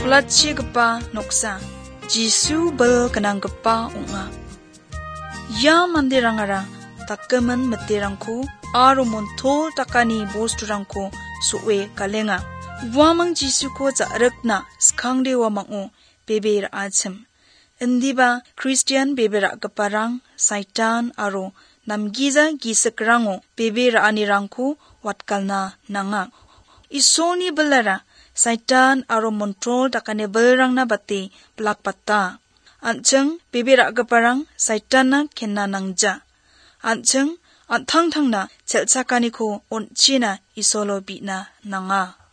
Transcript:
tulachigipa noksa Jisu bel kenanggipa unga. Ya mandirangara takkemen metirangku aro montol takani bosturangku suwe kalenga. Wamang Jisu ko zarekna skangde wamangu bebera achem. Indiba Christian bebera keparang Saitan aro namgiza gisekrango bebera anirangku watkalna nanga. Isoni belara Saitan aro montol takane belerang na bati belak pata. Ancheng bebera keparang Saitan na kena nangja. Ancheng antang-tang na chelchakani ko onchina isolo bina nanga.